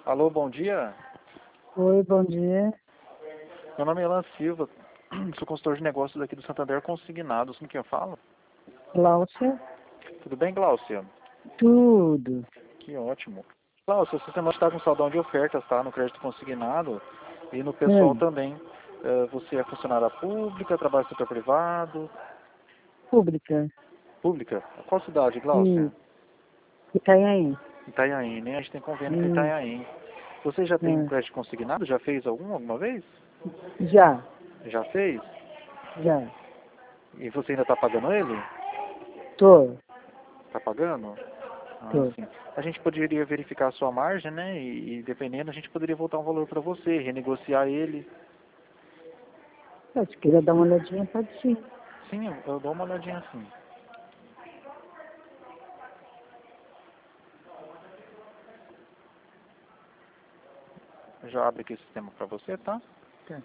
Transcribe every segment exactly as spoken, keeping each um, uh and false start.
Alô, bom dia. Oi, bom dia. Meu nome é Elan Silva, sou consultor de negócios aqui do Santander Consignados. Com quem eu falo? Cláudia? Tudo bem, Gláucia? Tudo. Que ótimo. Gláucia, essa semana está com saldão de ofertas, tá? No crédito consignado e no pessoal Hum, também. Eh, você é funcionária pública, trabalha no setor privado? pública. Pública? Qual cidade, Gláucia? Hum, Itanhaém. Itanhaém, né? A gente tem convênio com Hum, Itanhaém. Você já tem um é. crédito consignado? Já fez algum, alguma vez? Já, Já fez? já. E você ainda está pagando ele? Tô, Está pagando? Ah, tô. sim. A gente poderia verificar a sua margem, né? E, e dependendo, a gente poderia voltar um valor para você, renegociar ele. Ah, se quiser dar uma olhadinha, pode sim. Sim, eu, eu dou uma olhadinha assim. Eu já abro aqui o sistema para você, tá? Tá.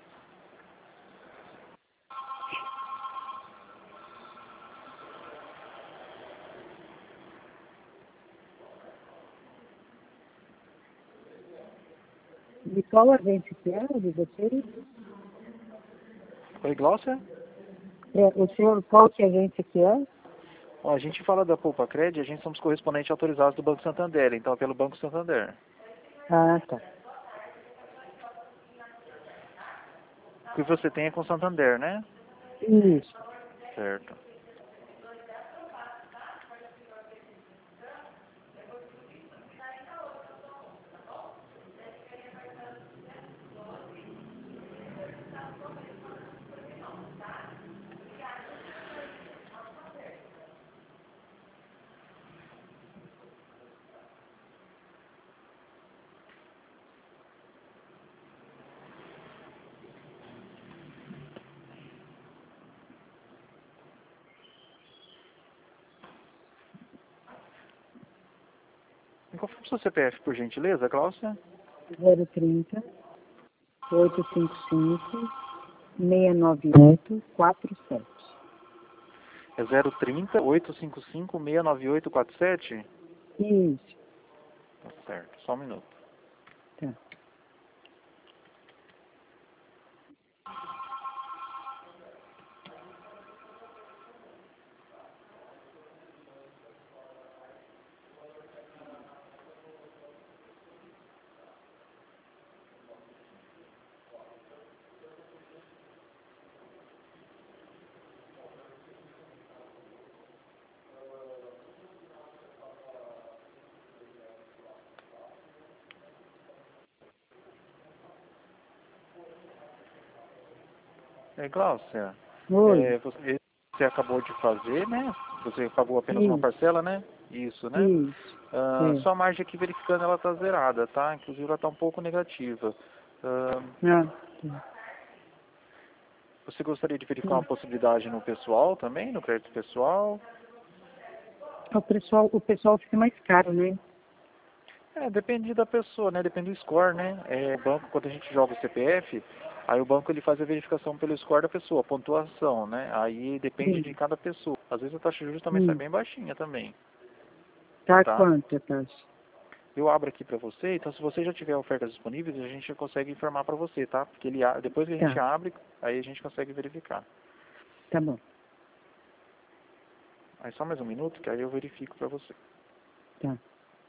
De qual agente que é, de vocês? Oi, Glaucia? É, o senhor, qual que agente que é? Ó, a gente fala da Poupa Cred, a gente somos correspondentes autorizados do Banco Santander, então é pelo Banco Santander. Ah, tá. O que você tem é com o Santander, né? Isso. Certo. Me confirma o seu C P F, por gentileza, Glaucia? zero trinta, oitocentos e cinquenta e cinco, seiscentos e noventa e oito, quarenta e sete. É zero trinta, oitocentos e cinquenta e cinco, seiscentos e noventa e oito, quarenta e sete? Isso. Tá certo, só um minuto. Tá. É, Glaucia, Oi. é, você, você acabou de fazer, né? Você pagou apenas uma Isso. parcela, né? Isso, né? Isso. Ah, É. sua margem aqui verificando, ela está zerada, tá? Inclusive ela está um pouco negativa. Ah, Ah, tá. você gostaria de verificar uma Hum. possibilidade no pessoal também, no crédito pessoal? O pessoal, o pessoal fica mais caro, né? É, depende da pessoa, né? Depende do score, né? É, o banco, quando a gente joga o C P F, aí o banco ele faz a verificação pelo score da pessoa, a pontuação, né? Aí depende de Sim. cada pessoa. Às vezes a taxa de juros também sai Hum. bem baixinha também, Tá tá? quanto a taxa? Eu abro aqui para você, então se você já tiver ofertas disponíveis, a gente já consegue informar para você, tá? Porque ele, a- depois que a gente Tá, abre, aí a gente consegue verificar. tá bom. Aí só mais um minuto, que aí eu verifico para você. Tá.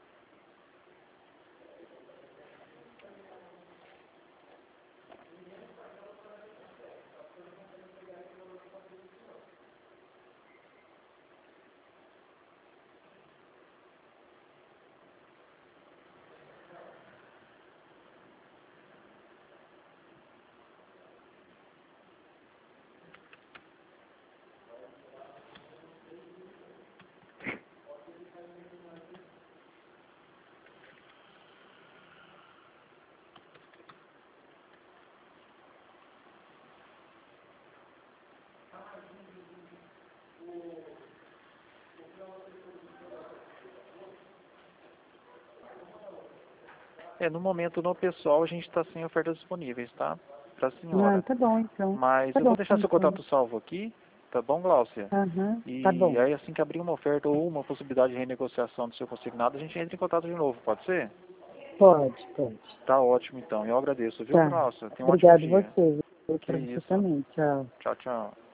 É, no momento no pessoal a gente está sem ofertas disponíveis, tá? Para a Não, senhora. tá bom então. Mas Tá eu vou bom deixar seu então. contato salvo aqui, tá bom, Gláucia? Aham, tá E bom. aí assim que abrir uma oferta ou uma possibilidade de renegociação do seu consignado, a gente entra em contato de novo, pode ser? Pode, pode. Tá ótimo, então. Eu agradeço, viu, Tá. Nossa? Tenha um Obrigado ótimo dia. você. Eu Que pra você isso. também. Tchau. Tchau, tchau.